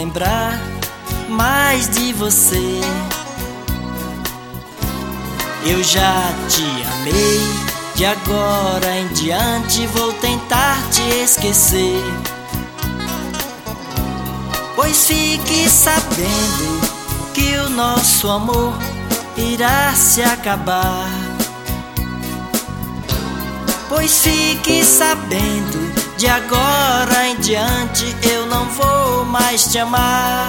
lembrar mais de você. Eu já te amei, de agora em diante vou tentar te esquecer. Pois fique sabendo que o nosso amor irá se acabar. Pois fique sabendo, de agora em diante eu não vou mais te amar.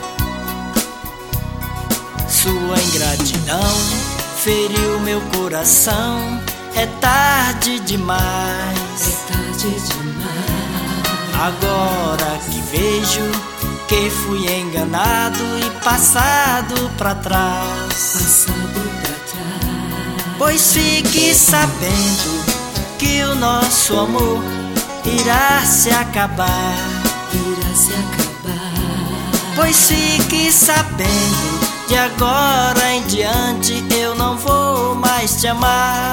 Sua ingratidão feriu meu coração, é tarde demais. É tarde demais. Agora que vejo que fui enganado e passado pra trás. Passado pra trás. Pois fique sabendo que o nosso amor irá se acabar. Irá se acabar. Pois fique sabendo, de agora em diante eu não vou mais te amar.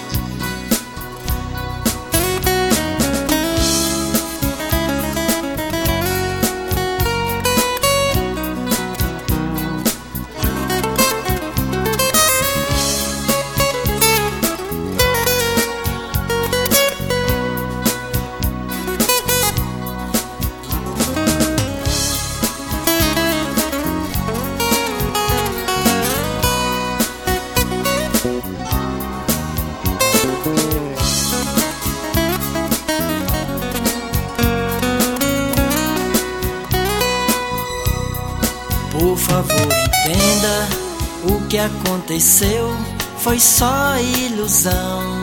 Por favor, entenda, o que aconteceu foi só ilusão.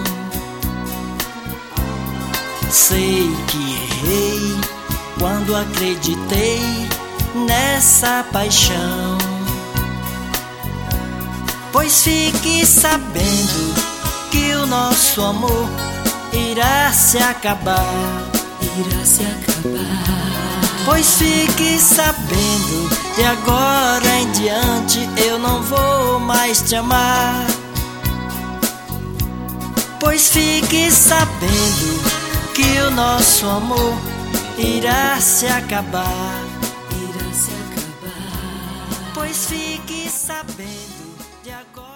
Sei que errei quando acreditei nessa paixão. Pois fique sabendo que o nosso amor irá se acabar. Irá se acabar. Pois fique sabendo, de agora em diante eu não vou mais te amar. Pois fique sabendo que o nosso amor irá se acabar. Irá se acabar. Pois fique sabendo, de agora